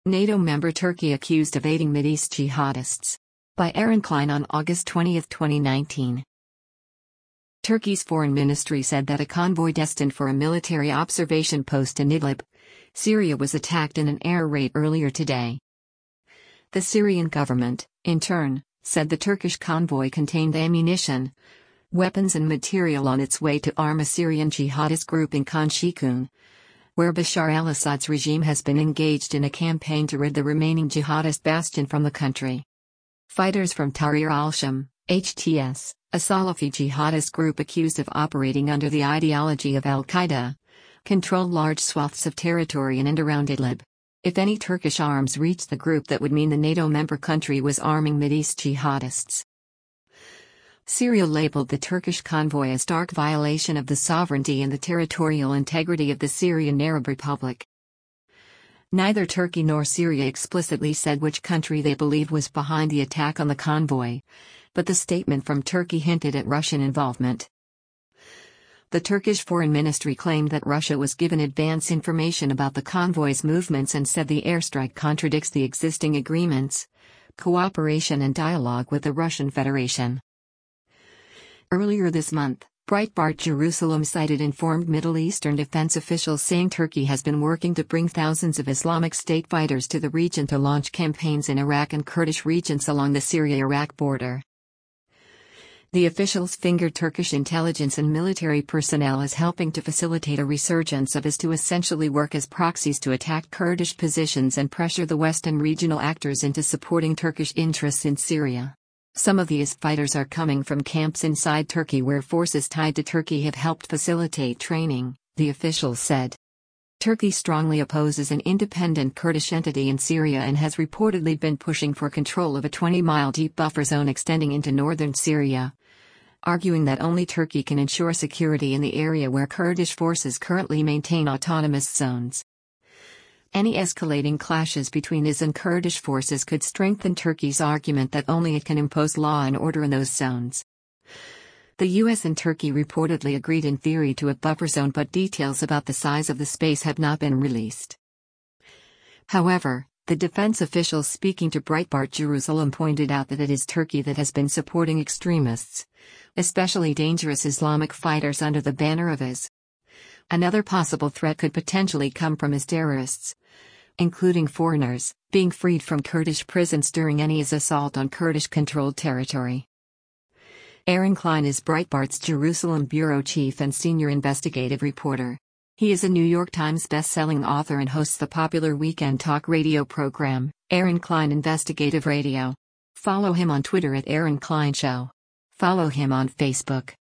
NATO member Turkey accused of aiding Mideast jihadists. By Aaron Klein on August 20, 2019. Turkey's foreign ministry said that a convoy destined for a military observation post in Idlib, Syria was attacked in an air raid earlier today. The Syrian government, in turn, said the Turkish convoy contained ammunition, weapons and material on its way to arm a Syrian jihadist group in Khan Sheikhoun, where Bashar al-Assad's regime has been engaged in a campaign to rid the remaining jihadist bastion from the country. Fighters from Tahrir al-Sham, HTS, a Salafi jihadist group accused of operating under the ideology of al-Qaeda, control large swaths of territory in and around Idlib. If any Turkish arms reached the group, that would mean the NATO member country was arming Mideast jihadists. Syria labeled the Turkish convoy a stark violation of the sovereignty and the territorial integrity of the Syrian Arab Republic. Neither Turkey nor Syria explicitly said which country they believed was behind the attack on the convoy, but the statement from Turkey hinted at Russian involvement. The Turkish Foreign Ministry claimed that Russia was given advance information about the convoy's movements and said the airstrike contradicts the existing agreements, cooperation and dialogue with the Russian Federation. Earlier this month, Breitbart Jerusalem cited informed Middle Eastern defense officials saying Turkey has been working to bring thousands of Islamic State fighters to the region to launch campaigns in Iraq and Kurdish regions along the Syria-Iraq border. The officials fingered Turkish intelligence and military personnel as helping to facilitate a resurgence of IS to essentially work as proxies to attack Kurdish positions and pressure the West and regional actors into supporting Turkish interests in Syria. Some of these fighters are coming from camps inside Turkey where forces tied to Turkey have helped facilitate training, the officials said. Turkey strongly opposes an independent Kurdish entity in Syria and has reportedly been pushing for control of a 20-mile deep buffer zone extending into northern Syria, arguing that only Turkey can ensure security in the area where Kurdish forces currently maintain autonomous zones. Any escalating clashes between IS and Kurdish forces could strengthen Turkey's argument that only it can impose law and order in those zones. The US and Turkey reportedly agreed in theory to a buffer zone, but details about the size of the space have not been released. However, the defense officials speaking to Breitbart Jerusalem pointed out that it is Turkey that has been supporting extremists, especially dangerous Islamic fighters under the banner of IS. Another possible threat could potentially come from IS terrorists, including foreigners, being freed from Kurdish prisons during any IS assault on Kurdish-controlled territory. Aaron Klein is Breitbart's Jerusalem bureau chief and senior investigative reporter. He is a New York Times best-selling author and hosts the popular weekend talk radio program, Aaron Klein Investigative Radio. Follow him on Twitter at Aaron Klein Show. Follow him on Facebook.